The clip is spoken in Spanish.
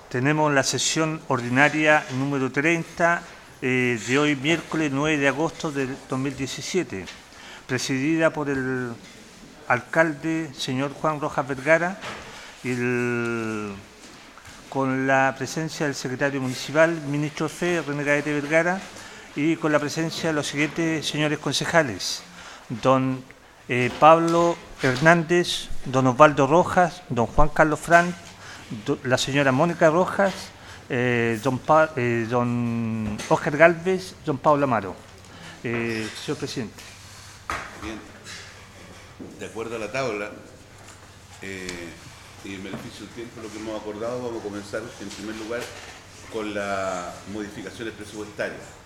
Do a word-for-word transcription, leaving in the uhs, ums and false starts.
Tenemos la sesión ordinaria número treinta eh, de hoy, miércoles nueve de agosto del dos mil diecisiete, presidida por el alcalde, señor Juan Rojas Vergara, y el, con la presencia del secretario municipal, ministro C. René Gaete Vergara, y con la presencia de los siguientes señores concejales: don eh, Pablo Hernández, don Osvaldo Rojas, don Juan Carlos Fran, do, la señora Mónica Rojas, eh, don, pa, eh, don Óscar Gálvez, don Pablo Amaro. Eh, señor presidente. Bien, de acuerdo a la tabla eh, y en beneficio del tiempo, lo que hemos acordado, vamos a comenzar en primer lugar con las modificaciones presupuestarias.